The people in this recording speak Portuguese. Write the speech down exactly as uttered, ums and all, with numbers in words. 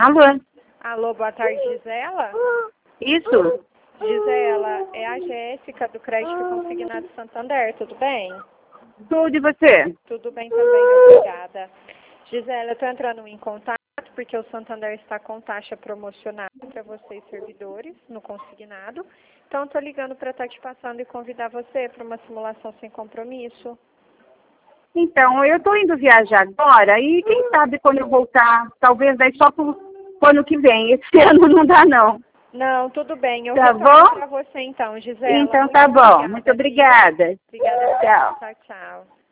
Alô? Alô, boa tarde, Gisela? Isso? Gisela, é a Jéssica do Crédito Consignado Santander, tudo bem? Tudo e você? Tudo bem também, obrigada. Gisela, eu estou entrando em contato porque o Santander está com taxa promocional para vocês servidores no consignado. Então, estou ligando para estar te passando e convidar você para uma simulação sem compromisso. Então, eu estou indo viajar agora e quem sabe quando eu voltar, talvez daí só pro ano que vem. Esse ano não dá, não. Não, tudo bem. Eu Tá retorno bom? para você então, Gisela. Então Muito tá bom. obrigada, Muito viu? obrigada. Obrigada. Tchau. Tchau, tchau.